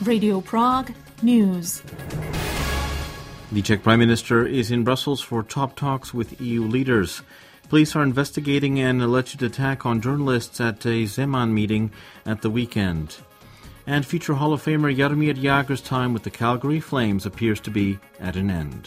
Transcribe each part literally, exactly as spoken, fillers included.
Radio Prague News. The Czech Prime Minister is in Brussels for top talks with E U leaders. Police are investigating an alleged attack on journalists at a Zeman meeting at the weekend. And future Hall of Famer Jaromír Jágr's time with the Calgary Flames appears to be at an end.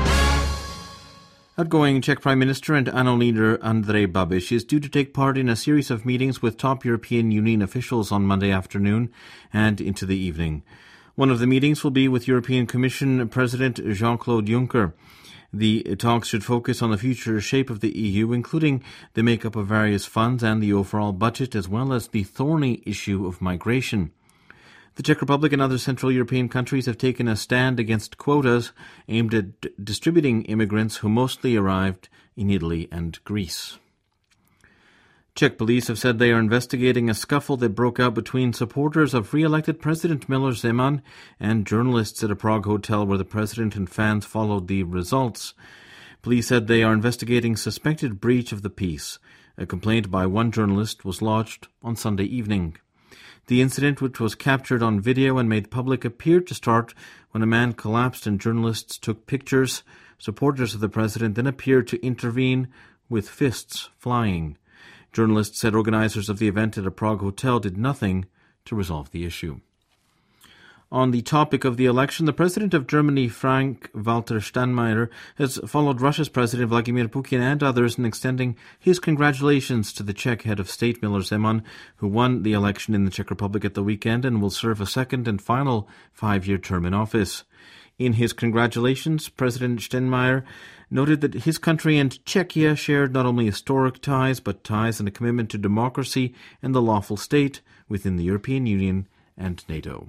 Outgoing Czech Prime Minister and A N O leader Andrej Babiš is due to take part in a series of meetings with top European Union officials on Monday afternoon and into the evening. One of the meetings will be with European Commission President Jean-Claude Juncker. The talks should focus on the future shape of the E U, including the makeup of various funds and the overall budget, as well as the thorny issue of migration. The Czech Republic and other Central European countries have taken a stand against quotas aimed at d- distributing immigrants who mostly arrived in Italy and Greece. Czech police have said they are investigating a scuffle that broke out between supporters of re-elected President Miloš Zeman and journalists at a Prague hotel where the president and fans followed the results. Police said they are investigating suspected breach of the peace. A complaint by one journalist was lodged on Sunday evening. The incident, which was captured on video and made public, appeared to start when a man collapsed and journalists took pictures. Supporters of the president then appeared to intervene with fists flying. Journalists said organizers of the event at a Prague hotel did nothing to resolve the issue. On the topic of the election, the president of Germany, Frank-Walter Steinmeier, has followed Russia's president Vladimir Putin and others in extending his congratulations to the Czech head of state Miloš Zeman, who won the election in the Czech Republic at the weekend and will serve a second and final five-year term in office. In his congratulations, President Steinmeier noted that his country and Czechia shared not only historic ties, but ties and a commitment to democracy and the lawful state within the European Union and NATO.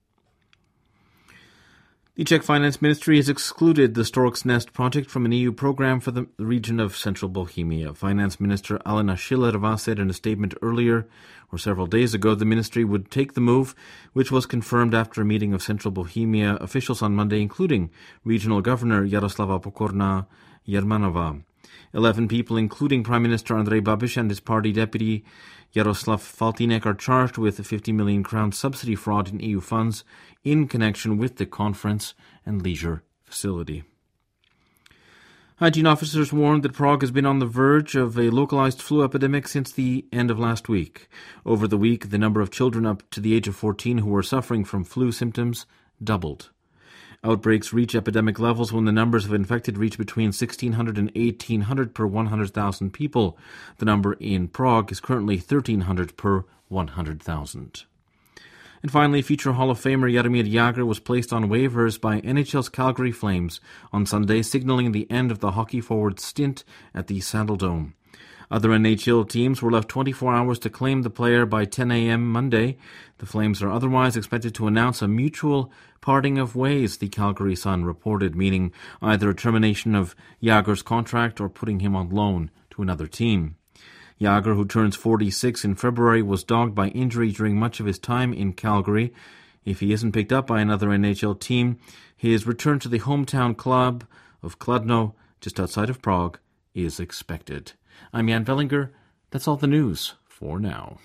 The Czech Finance Ministry has excluded the Stork's Nest project from an E U program for the region of central Bohemia. Finance Minister Alena Schillerová said in a statement earlier, or several days ago, the ministry would take the move, which was confirmed after a meeting of central Bohemia officials on Monday, including Regional Governor Jaroslava Pokorná Jermanová. Eleven people, including Prime Minister Andrej Babiš and his party deputy Jaroslav Faltýnek, are charged with a fifty million crown subsidy fraud in E U funds in connection with the conference and leisure facility. Hygiene officers warned that Prague has been on the verge of a localized flu epidemic since the end of last week. Over the week, the number of children up to the age of fourteen who were suffering from flu symptoms doubled. Outbreaks reach epidemic levels when the numbers of infected reach between sixteen hundred and eighteen hundred per one hundred thousand people. The number in Prague is currently thirteen hundred per one hundred thousand. And finally, future Hall of Famer Jaromír Jágr was placed on waivers by N H L's Calgary Flames on Sunday, signaling the end of the hockey forward's stint at the Saddledome. Other N H L teams were left twenty-four hours to claim the player by ten a.m. Monday. The Flames are otherwise expected to announce a mutual parting of ways, the Calgary Sun reported, meaning either a termination of Jágr's contract or putting him on loan to another team. Jágr, who turns forty-six in February, was dogged by injury during much of his time in Calgary. If he isn't picked up by another N H L team, his return to the hometown club of Kladno, just outside of Prague, is expected. I'm Jan Bellinger. That's all the news for now.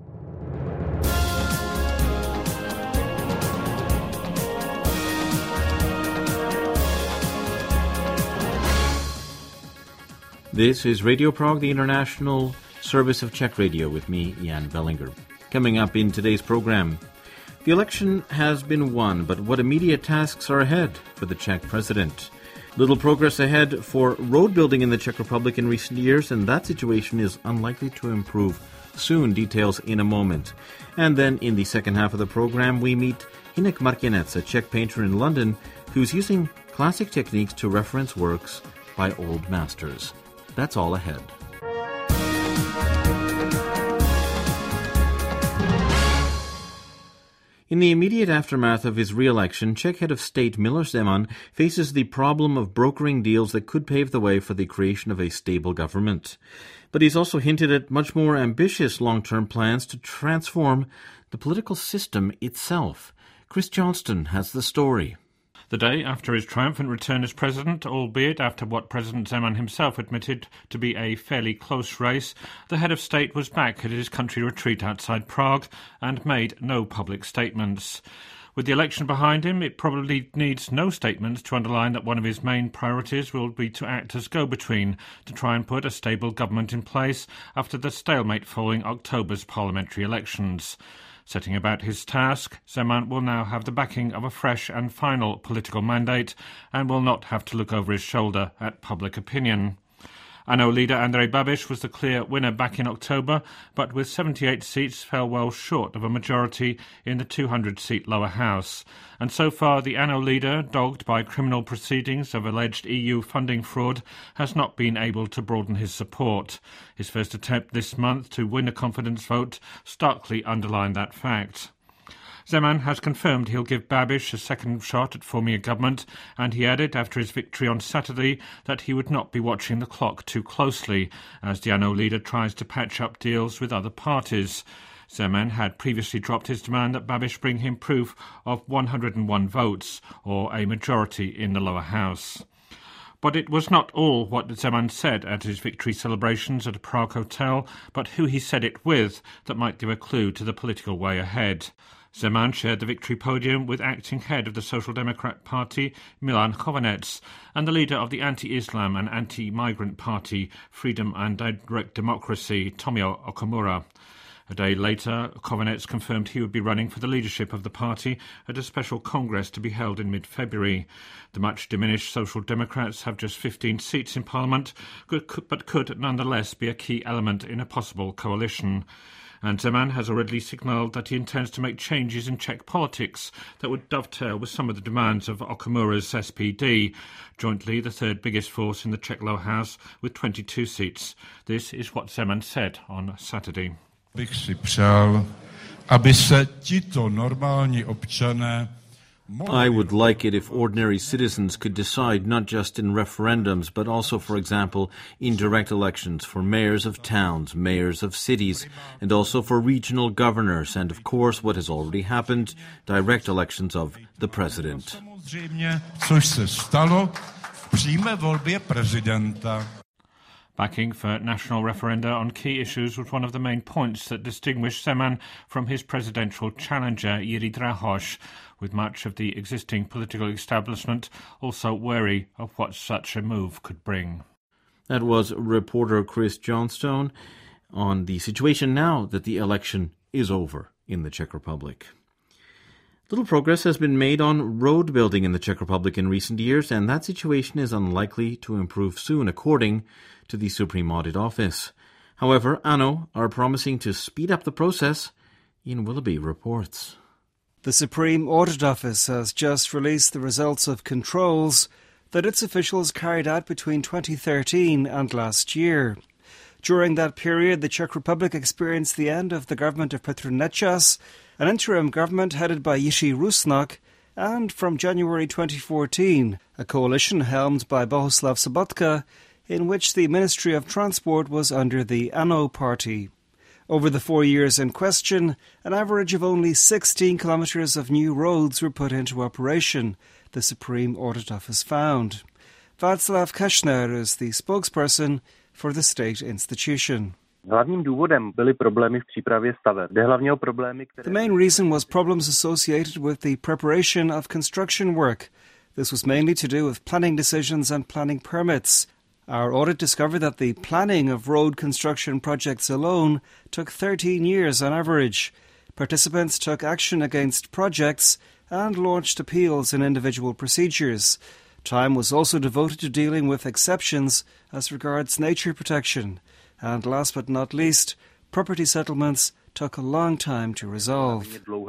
This is Radio Prague, the international service of Czech radio, with me, Jan Bellinger. Coming up in today's program, the election has been won, but what immediate tasks are ahead for the Czech president? Little progress ahead for road building in the Czech Republic in recent years, and that situation is unlikely to improve soon. Details in a moment. And then in the second half of the program, we meet Hinek Martinec, a Czech painter in London, who's using classic techniques to reference works by old masters. That's all ahead. In the immediate aftermath of his re-election, Czech head of state Miloš Zeman faces the problem of brokering deals that could pave the way for the creation of a stable government. But he's also hinted at much more ambitious long-term plans to transform the political system itself. Chris Johnston has the story. The day after his triumphant return as president, albeit after what President Zeman himself admitted to be a fairly close race, the head of state was back at his country retreat outside Prague and made no public statements. With the election behind him, it probably needs no statements to underline that one of his main priorities will be to act as go-between to try and put a stable government in place after the stalemate following October's parliamentary elections. Setting about his task, Zeman will now have the backing of a fresh and final political mandate and will not have to look over his shoulder at public opinion. A N O leader Andrej Babiš was the clear winner back in October, but with seventy-eight seats fell well short of a majority in the two hundred seat lower house. And so far the A N O leader, dogged by criminal proceedings of alleged E U funding fraud, has not been able to broaden his support. His first attempt this month to win a confidence vote starkly underlined that fact. Zeman has confirmed he'll give Babiš a second shot at forming a government, and he added after his victory on Saturday that he would not be watching the clock too closely as the A N O leader tries to patch up deals with other parties. Zeman had previously dropped his demand that Babiš bring him proof of one hundred and one votes, or a majority in the lower house. But it was not all what Zeman said at his victory celebrations at a Prague hotel, but who he said it with that might give a clue to the political way ahead. Zeman shared the victory podium with acting head of the Social Democrat Party, Milan Chovanec, and the leader of the anti-Islam and anti-migrant party, Freedom and Direct Democracy, Tomio Okamura. A day later, Chovanec confirmed he would be running for the leadership of the party at a special congress to be held in mid-February. The much-diminished Social Democrats have just fifteen seats in Parliament, but could nonetheless be a key element in a possible coalition. And Zeman has already signalled that he intends to make changes in Czech politics that would dovetail with some of the demands of Okamura's S P D, jointly the third biggest force in the Czech lower house with twenty-two seats. This is what Zeman said on Saturday. Bych si přál, aby se tito normální občané I would like it if ordinary citizens could decide not just in referendums, but also, for example, in direct elections for mayors of towns, mayors of cities, and also for regional governors, and of course, what has already happened, direct elections of the president. Samozřejmě, což se stalo v přímé volbě prezidenta. Backing for national referenda on key issues was one of the main points that distinguished Zeman from his presidential challenger, Jiří Drahoš, with much of the existing political establishment also wary of what such a move could bring. That was reporter Chris Johnstone on the situation now that the election is over in the Czech Republic. Little progress has been made on road building in the Czech Republic in recent years, and that situation is unlikely to improve soon, according to the Supreme Audit Office. However, A N O are promising to speed up the process. Ian Willoughby reports. The Supreme Audit Office has just released the results of controls that its officials carried out between twenty thirteen and last year. During that period, the Czech Republic experienced the end of the government of Petr Nečas, an interim government headed by Jiří Rusnok, and from January twenty fourteen, a coalition helmed by Bohuslav Sobotka, in which the Ministry of Transport was under the A N O party. Over the four years in question, an average of only sixteen kilometres of new roads were put into operation, the Supreme Audit Office found. Václav Kešner is the spokesperson for the state institution. The main reason was problems associated with the preparation of construction work. This was mainly to do with planning decisions and planning permits. Our audit discovered that the planning of road construction projects alone took thirteen years on average. Participants took action against projects and launched appeals in individual procedures. Time was also devoted to dealing with exceptions as regards nature protection. And last but not least, property settlements took a long time to resolve.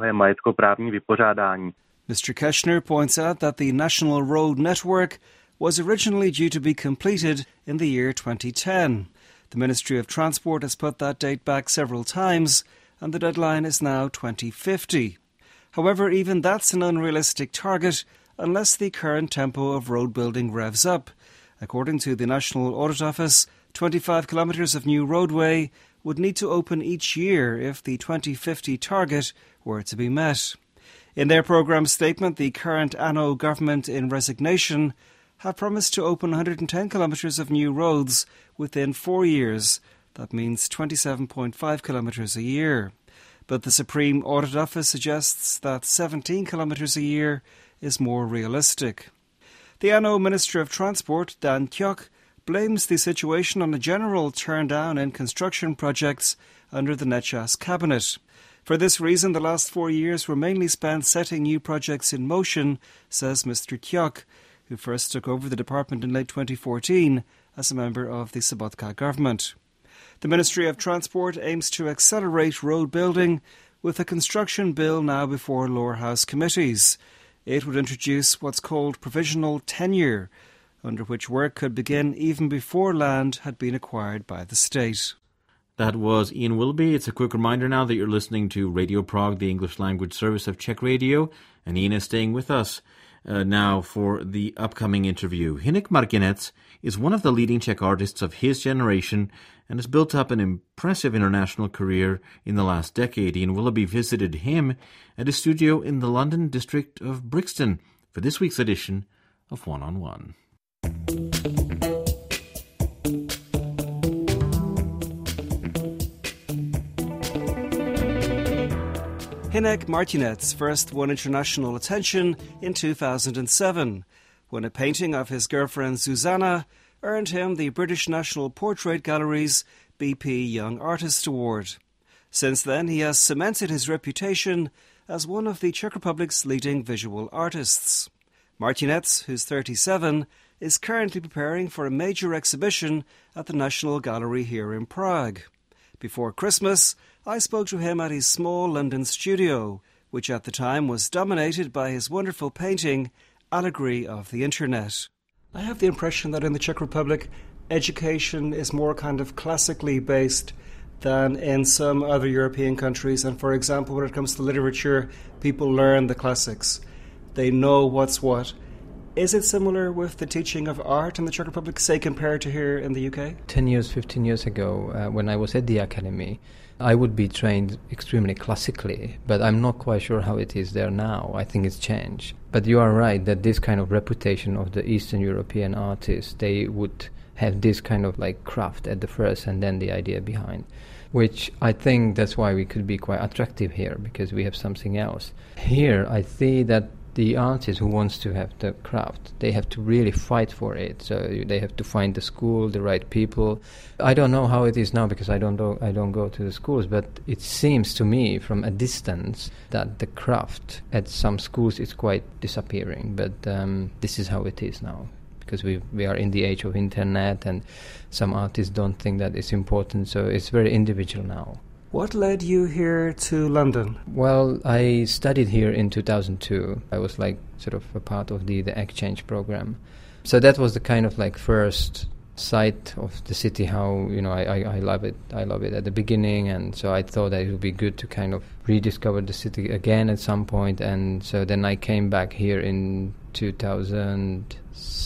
Mister Keshner points out that the National Road Network was originally due to be completed in the year twenty ten. The Ministry of Transport has put that date back several times, and the deadline is now twenty fifty. However, even that's an unrealistic target unless the current tempo of road building revs up. According to the National Audit Office, twenty-five kilometres of new roadway would need to open each year if the twenty fifty target were to be met. In their programme statement, the current A N O government in resignation have promised to open one hundred ten kilometres of new roads within four years. That means twenty-seven point five kilometres a year. but the Supreme Audit Office suggests that seventeen kilometres a year is more realistic. The N O Minister of Transport, Dan Teoc, blames the situation on a general turn-down in construction projects under the Netchas cabinet. For this reason, the last four years were mainly spent setting new projects in motion, says Mister Teoc, who first took over the department in late twenty fourteen as a member of the Sobotka government. The Ministry of Transport aims to accelerate road building with a construction bill now before lower house committees. It would introduce what's called provisional tenure, under which work could begin even before land had been acquired by the state. That was Ian Willoughby. It's a quick reminder now that you're listening to Radio Prague, the English language service of Czech Radio, and Ian is staying with us uh, now for the upcoming interview. Hynek Martinec is one of the leading Czech artists of his generation and has built up an impressive international career in the last decade. Ian Willoughby visited him at his studio in the London district of Brixton for this week's edition of One on One. Hynek Martinec first won international attention in two thousand seven, when a painting of his girlfriend Zuzana earned him the British National Portrait Gallery's B P Young Artist Award. Since then, he has cemented his reputation as one of the Czech Republic's leading visual artists. Martinec, who's thirty-seven, is currently preparing for a major exhibition at the National Gallery here in Prague. Before Christmas, I spoke to him at his small London studio, which at the time was dominated by his wonderful painting, Allegory of the Internet. I have the impression that in the Czech Republic, education is more kind of classically based than in some other European countries. And for example, when it comes to literature, people learn the classics. They know what's what. Is it similar with the teaching of art in the Czech Republic, say, compared to here in the U K? Ten years, fifteen years ago, uh, when I was at the academy, I would be trained extremely classically, but I'm not quite sure how it is there now. I think it's changed. But you are right that this kind of reputation of the Eastern European artists, they would have this kind of like craft at the first and then the idea behind, which I think that's why we could be quite attractive here, because we have something else. Here, I see that the artist who wants to have the craft, they have to really fight for it. So they have to find the school, the right people. I don't know how it is now because I don't go, I don't go to the schools, but it seems to me from a distance that the craft at some schools is quite disappearing. But um, this is how it is now, because we we are in the age of internet and some artists don't think that it's important. So it's very individual now. What led you here to London? Well, I studied here in two thousand two. I was like sort of a part of the, the exchange program. So that was the kind of like first sight of the city, how, you know, I, I, I love it. I love it at the beginning. And so I thought that it would be good to kind of rediscover the city again at some point. And so then I came back here in two thousand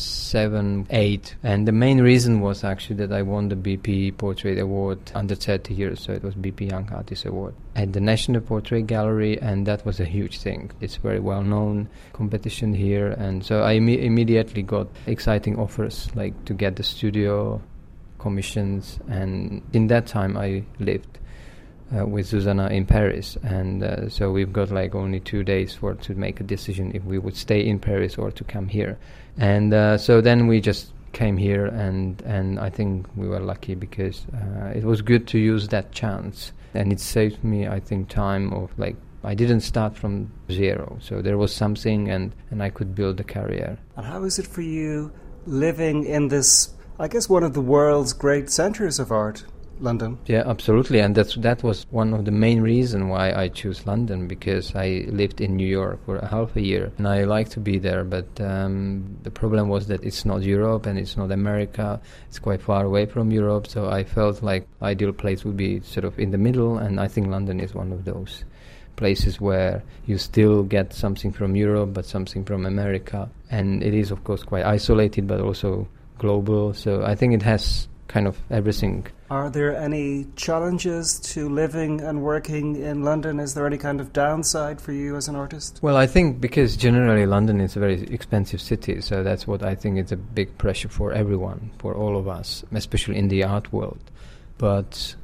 seven, eight, and the main reason was actually that I won the B P Portrait Award under thirty years, so it was B P Young Artist Award at the National Portrait Gallery, and that was a huge thing. It's very well known competition here, and so I Im- immediately got exciting offers like to get the studio commissions, and in that time I lived Uh, with Zuzana in Paris, and uh, so we've got like only two days for to make a decision if we would stay in Paris or to come here. And uh, so then we just came here, and and I think we were lucky because uh, it was good to use that chance, and it saved me, I think, time of like I didn't start from zero, so there was something, and and I could build a career. And how is it for you living in this, I guess, one of the world's great centres of art? London. Yeah, absolutely, and that's that was one of the main reasons why I chose London, because I lived in New York for a half a year, and I like to be there, but um, the problem was that it's not Europe and it's not America, it's quite far away from Europe, so I felt like ideal place would be sort of in the middle, and I think London is one of those places where you still get something from Europe but something from America, and it is of course quite isolated but also global, so I think it has kind of everything. Are there any challenges to living and working in London? Is there any kind of downside for you as an artist? Well, I think because generally London is a very expensive city, so that's what I think is a big pressure for everyone, for all of us, especially in the art world. But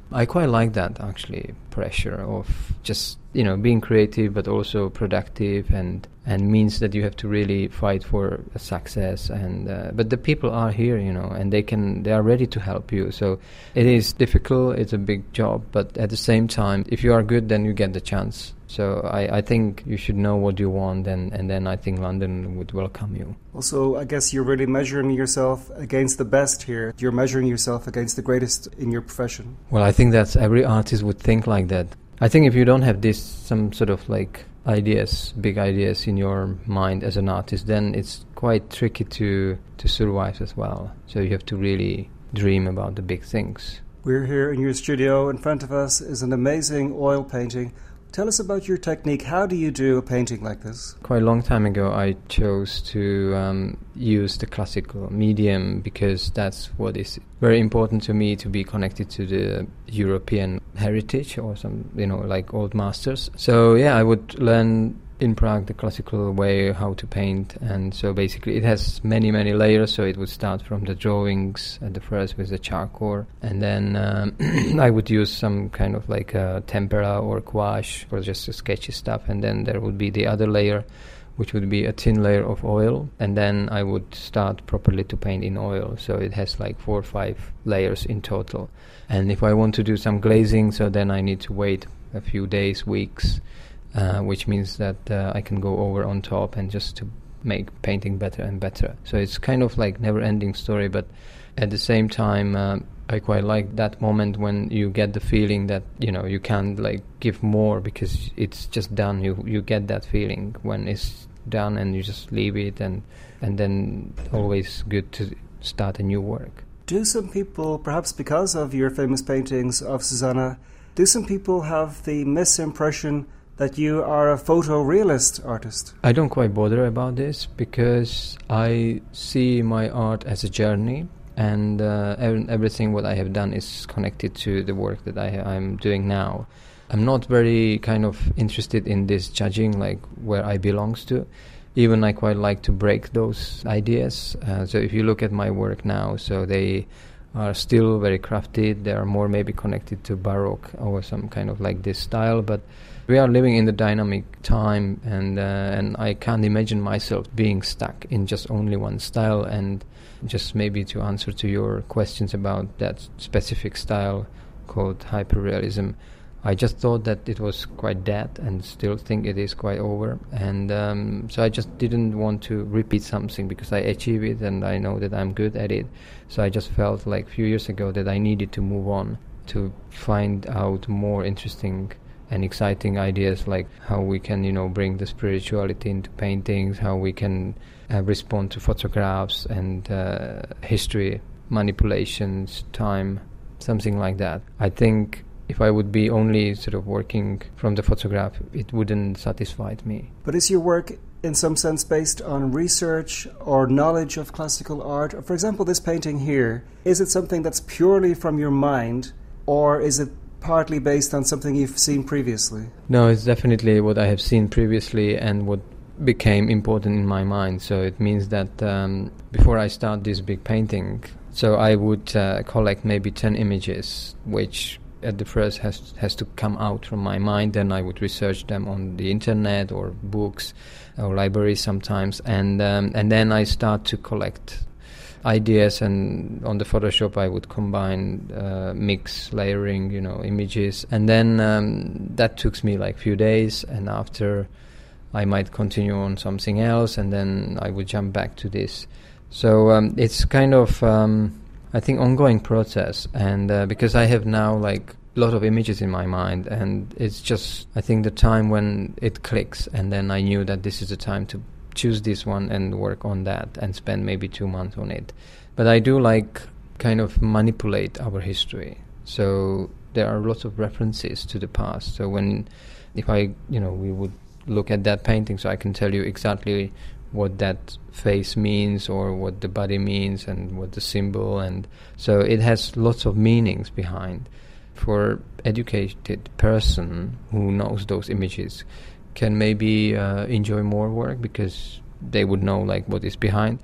I quite like that, actually, pressure of just, you know, being creative but also productive, and and means that you have to really fight for a success. And uh, but the people are here, you know, and they can they are ready to help you. So it is difficult, it's a big job, but at the same time, if you are good, then you get the chance. So I, I think you should know what you want, and, and then I think London would welcome you. Also, I guess you're really measuring yourself against the best here. You're measuring yourself against the greatest in your profession. Well, I think that's every artist would think like that. I think if you don't have this, some sort of like ideas, big ideas in your mind as an artist, then it's quite tricky to, to survive as well. So you have to really dream about the big things. We're here in your studio. In front of us is an amazing oil painting. Tell us about your technique. How do you do a painting like this? Quite a long time ago, I chose to um, use the classical medium because that's what is very important to me, to be connected to the European heritage or some, you know, like old masters. So yeah, I would learn in Prague the classical way how to paint, and so basically it has many many layers. So it would start from the drawings at the first with the charcoal, and then um, I would use some kind of like a tempera or gouache for just the sketchy stuff, and then there would be the other layer, which would be a thin layer of oil, and then I would start properly to paint in oil. So it has like four or five layers in total. And if I want to do some glazing, so then I need to wait a few days, weeks, Uh, which means that uh, I can go over on top and just to make painting better and better. So it's kind of like never-ending story, but at the same time, uh, I quite like that moment when you get the feeling that, you know, you can't like give more because it's just done. You you get that feeling when it's done, and you just leave it, and and then always good to start a new work. Do some people, perhaps because of your famous paintings of Susanna, do some people have the misimpression that you are a photorealist artist? I don't quite bother about this because I see my art as a journey, and uh, everything what I have done is connected to the work that I, I'm doing now. I'm not very kind of interested in this judging, like where I belongs to. Even I quite like to break those ideas. Uh, so if you look at my work now, so they are still very crafted. They are more maybe connected to Baroque or some kind of like this style, but we are living in the dynamic time, and uh, and I can't imagine myself being stuck in just only one style. And just maybe to answer to your questions about that specific style called hyperrealism, I just thought that it was quite dead, and still think it is quite over. And um, so I just didn't want to repeat something because I achieved it and I know that I'm good at it. So I just felt like a few years ago that I needed to move on to find out more interesting and exciting ideas, like how we can, you know, bring the spirituality into paintings, how we can uh, respond to photographs and uh, history, manipulations, time, something like that. I think if I would be only sort of working from the photograph, it wouldn't satisfy me. But is your work in some sense based on research or knowledge of classical art? For example, this painting here, is it something that's purely from your mind, or is it partly based on something you've seen previously? No, it's definitely what I have seen previously and what became important in my mind. So it means that um, before I start this big painting, so I would uh, collect maybe ten images, which at the first has has to come out from my mind. Then I would research them on the internet or books or libraries sometimes, and um, and then I start to collect ideas, and on the Photoshop I would combine, uh, mix, layering, you know, images, and then um, that took me like few days, and after I might continue on something else, and then I would jump back to this. So um, it's kind of um, I think ongoing process, and uh, because I have now like a lot of images in my mind, and it's just I think the time when it clicks, and then I knew that this is the time to choose this one and work on that and spend maybe two months on it. But I do like kind of manipulate our history. So there are lots of references to the past. So when, if I, you know, we would look at that painting, so I can tell you exactly what that face means or what the body means and what the symbol, and so it has lots of meanings behind. For educated person who knows those images can maybe uh, enjoy more work because they would know like what is behind.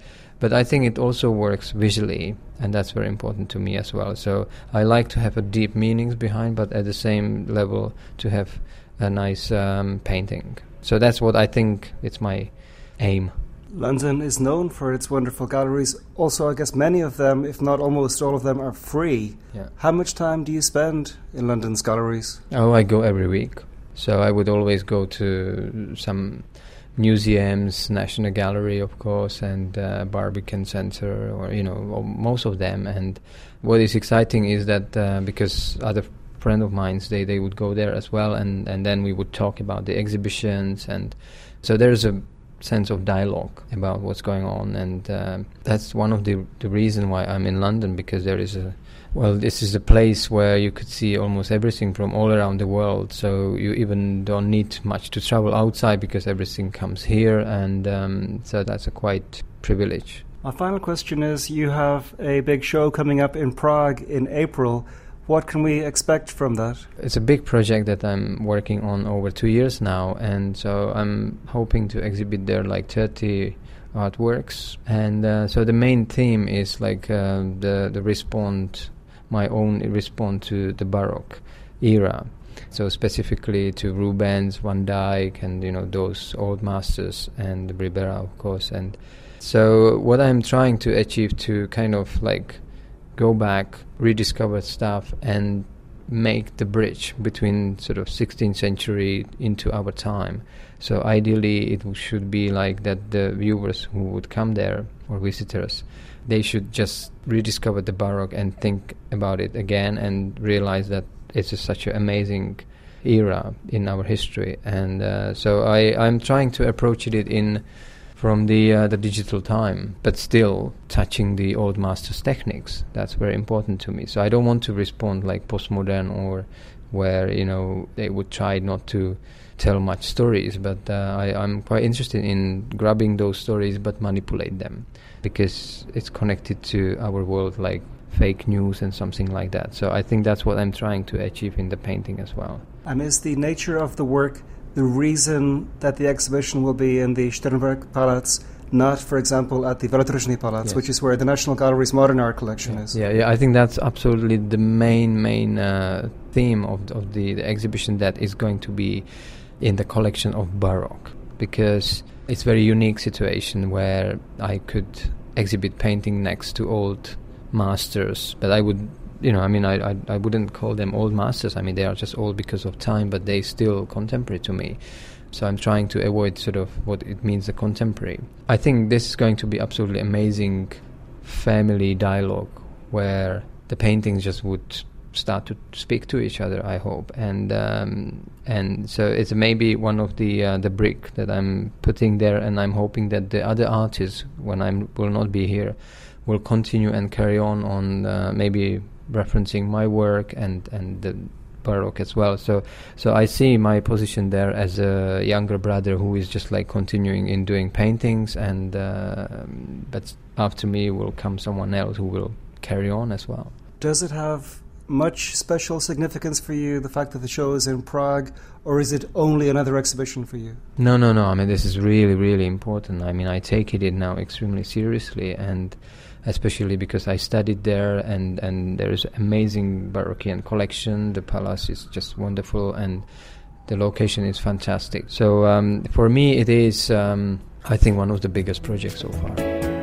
But I think it also works visually, and that's very important to me as well. So I like to have a deep meanings behind, but at the same level to have a nice um, painting. So that's what I think it's my aim. London is known for its wonderful galleries. Also, I guess many of them, if not almost all of them, are free. Yeah. How much time do you spend in London's galleries? Oh, I go every week. So I would always go to some museums, National Gallery, of course, and uh, Barbican Centre, or, you know, most of them. And what is exciting is that uh, because other friend of mine, they, they would go there as well, and, and then we would talk about the exhibitions. And so there's a sense of dialogue about what's going on, and uh, that's one of the the reason why I'm in London, because there is a well this is a place where you could see almost everything from all around the world, so you even don't need much to travel outside because everything comes here, and um, so that's a quite privilege. My final question is, you have a big show coming up in Prague in April. What can we expect from that? It's a big project that I'm working on over two years now, and so I'm hoping to exhibit there like thirty artworks. And uh, so the main theme is like uh, the the response, my own response to the Baroque era. So specifically to Rubens, Van Dyck, and you know those old masters, and Ribera, of course. And so what I'm trying to achieve to kind of like go back, rediscover stuff, and make the bridge between sort of sixteenth century into our time. So ideally it should be like that the viewers who would come there, or visitors, they should just rediscover the Baroque and think about it again and realize that it's a, such an amazing era in our history. And uh, so I, I'm trying to approach it in from the uh, the digital time, but still touching the old masters' techniques. That's very important to me. So I don't want to respond like postmodern, or where you know they would try not to tell much stories. But uh, I, I'm quite interested in grabbing those stories but manipulate them, because it's connected to our world, like fake news and something like that. So I think that's what I'm trying to achieve in the painting as well. And is the nature of the work the reason that the exhibition will be in the Sternberg Palace, not, for example, at the Veletržní Palace, yes. which is where the National Gallery's modern art collection yeah. is? Yeah, yeah, I think that's absolutely the main, main uh, theme of, of the, the exhibition, that is going to be in the collection of Baroque, because it's a very unique situation where I could exhibit painting next to old masters, but I would You know, I mean, I, I I wouldn't call them old masters. I mean, they are just old because of time, but they still contemporary to me. So I'm trying to avoid sort of what it means, the contemporary. I think this is going to be absolutely amazing family dialogue, where the paintings just would start to speak to each other, I hope. And um, and so it's maybe one of the uh, the brick that I'm putting there, and I'm hoping that the other artists, when I will not be here, will continue and carry on on uh, maybe referencing my work and, and the Baroque as well. So so I see my position there as a younger brother who is just like continuing in doing paintings, and uh, but after me will come someone else who will carry on as well. Does it have much special significance for you, the fact that the show is in Prague, or is it only another exhibition for you? No, no, no. I mean, this is really, really important. I mean, I take it now extremely seriously, and especially because I studied there, and, and there is amazing Baroquean collection. The palace is just wonderful, and the location is fantastic. So um, for me, it is, um, I think, one of the biggest projects so far.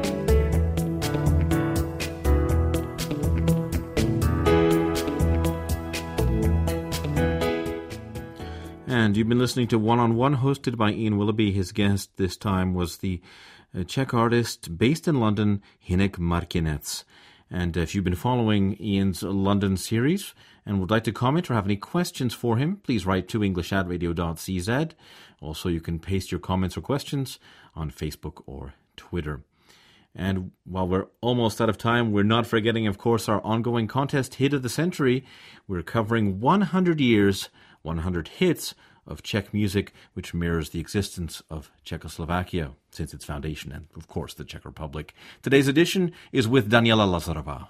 And you've been listening to One on One, hosted by Ian Willoughby. His guest this time was the uh, Czech artist based in London, Hynek Martinec. And if you've been following Ian's London series and would like to comment or have any questions for him, please write to english at radio dot c z. Also, you can paste your comments or questions on Facebook or Twitter. And while we're almost out of time, we're not forgetting, of course, our ongoing contest, Hit of the Century. We're covering one hundred years, one hundred hits of Czech music, which mirrors the existence of Czechoslovakia since its foundation, and, of course, the Czech Republic. Today's edition is with Daniela Lazarova.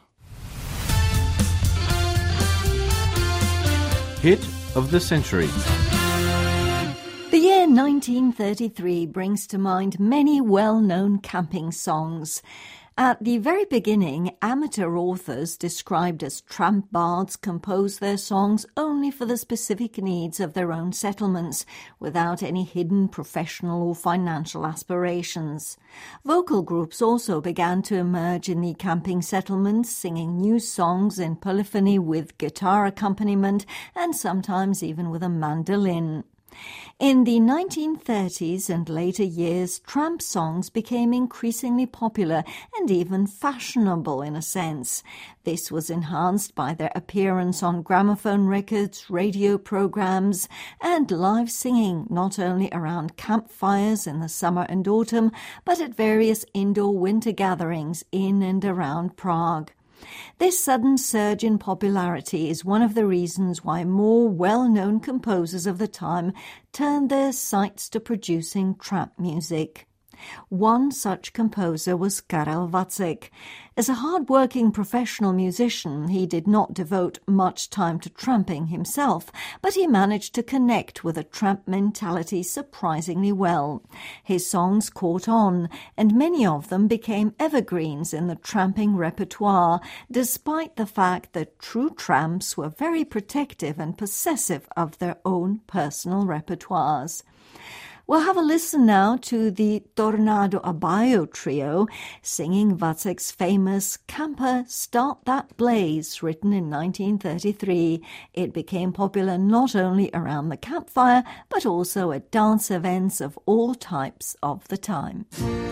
Hit of the Century. The year nineteen thirty-three brings to mind many well-known camping songs. At the very beginning, amateur authors described as tramp bards composed their songs only for the specific needs of their own settlements, without any hidden professional or financial aspirations. Vocal groups also began to emerge in the camping settlements, singing new songs in polyphony with guitar accompaniment and sometimes even with a mandolin. In the nineteen thirties and later years, tramp songs became increasingly popular and even fashionable in a sense. This was enhanced by their appearance on gramophone records, radio programs, and live singing, not only around campfires in the summer and autumn, but at various indoor winter gatherings in and around Prague. This sudden surge in popularity is one of the reasons why more well-known composers of the time turned their sights to producing tramp music. One such composer was Karel Vacek. As a hard-working professional musician, he did not devote much time to tramping himself, but he managed to connect with a tramp mentality surprisingly well. His songs caught on, and many of them became evergreens in the tramping repertoire, despite the fact that true tramps were very protective and possessive of their own personal repertoires. We'll have a listen now to the Tornado Abajo trio singing Vacek's famous Camper Start That Blaze, written in nineteen thirty-three. It became popular not only around the campfire, but also at dance events of all types of the time.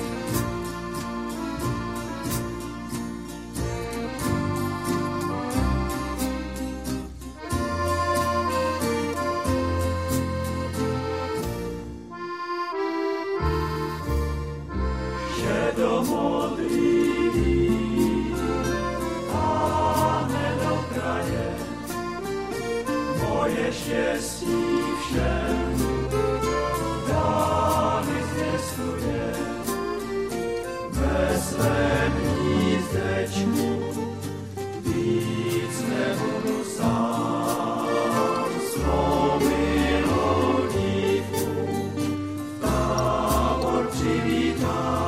Do modlí, Pane do kraje, moje štěstí všem, dány zvěstuje, ve svém hnízdečku, víc nebudu sám, svou milou dívku, tábor přivítám.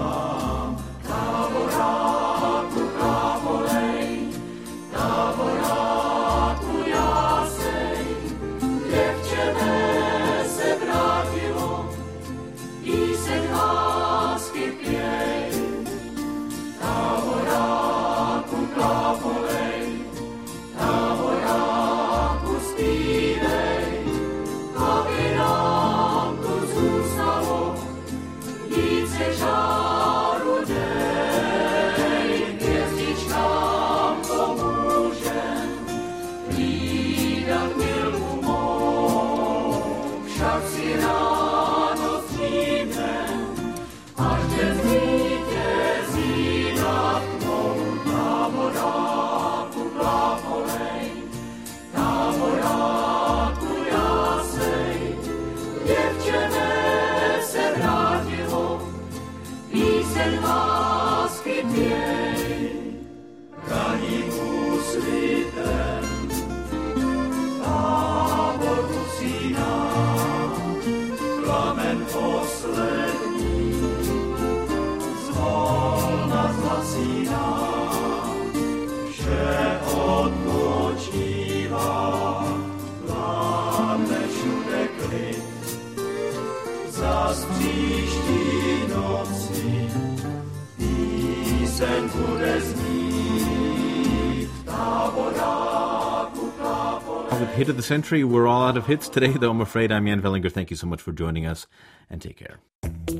With Hit of the Century, we're all out of hits today, though I'm afraid. I'm Jan Vellinger. Thank you so much for joining us, and take care.